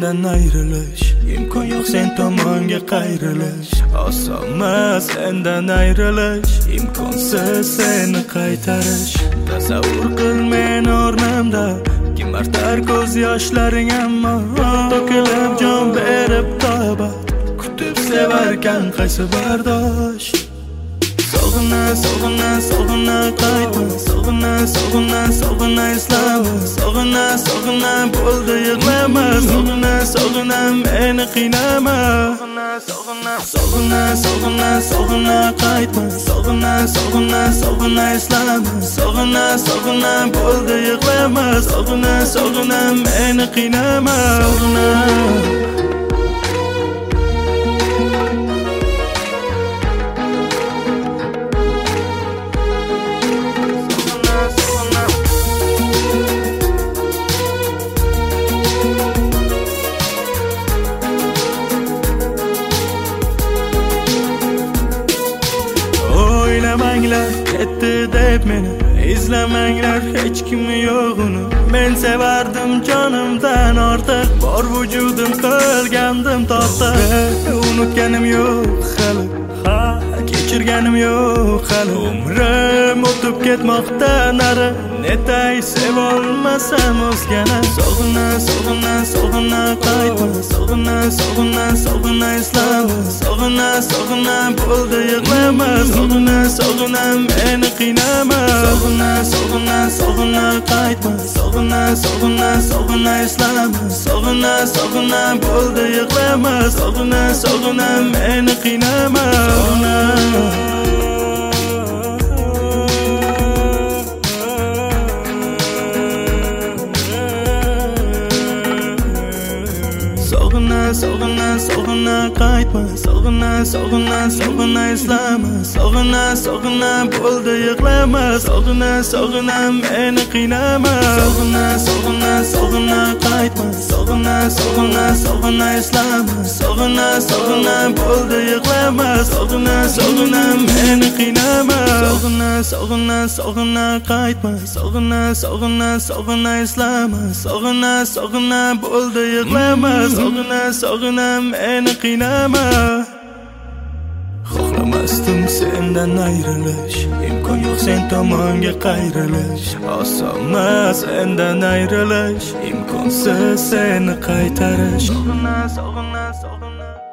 sendan ayrilish, imkon yo'q sen tomonga qayrilish. Osonmas sendan ayrilish, imkonsiz seni qaytarish. Tasavvur qil men o'rnimda, kimartar ko'z yoshlaring ammo to'kilib jon berib tobat kutib sevarkan qaysi bardosh. Sog'ina, sog'ina, sog'ina qaytma, sog'ina, sog'ina, sog'ina eslama, sog'ina, sog'ina bo'ldi yig'lama, sog'ina, sog'ina meni qiynama. Sog'ina, sog'ina, sog'ina, sog'ina qaytma, sog'ina, sog'ina, sog'ina eslama, sog'ina, sog'ina bo'ldi yig'lama, sog'ina, sog'ina meni qiynama. Sog'ina O'ylamanglar ketdi deb meni, izlamanglar hech kimi yo'q uni. Men sevardim jonimdan ortiq, bor vujudim qilgandim tortiq. Unutganim yo'q hali, kechirganim yo'q hali. Umrim o'tib ketmoqda nari, netay sevolmasam o'zgani. Sog'ina, sog'ina, sog'ina qaytma, sog'ina, sog'ina, sog'ina eslama, sog'ina, sog'ina bo'ldi yig'lama, sog'ina, sog'ina meni qiynama. Sog'ina, sog'ina, sog'ina qaytma, sog'ina, sog'ina, sog'ina eslama, sog'ina, sog'ina bo'ldi yig'lama, sog'ina, sog'ina meni qiynama. Sog'ina, sog'ina, sog'ina qaytma, sog'ina, sog'ina, sog'ina eslama, sog'ina, sog'ina bo'ldi yig'lama, sog'ina, sog'ina meni qiynama. Sog'ina, sog'ina, sog'ina qaytma, sog'ina, sog'ina, sog'ina eslama, sog'ina, sog'ina bo'ldi yig'lama, sog'ina, sog'ina meni qiynama. Sog'ina, sog'ina, sog'ina qaytma, sog'ina, sog'ina, sog'ina eslama, sog'ina, sog'ina bo'ldi yig'lama, sog'ina, sog'ina meni qiynama. Xohlamasdim sendan ayrilish, imkon yo'q sen tomonga qayrilish. Osonmas sendan ayrilish, imkonsiz seni qaytarish. Sog'ina, sog'ina, sog'ina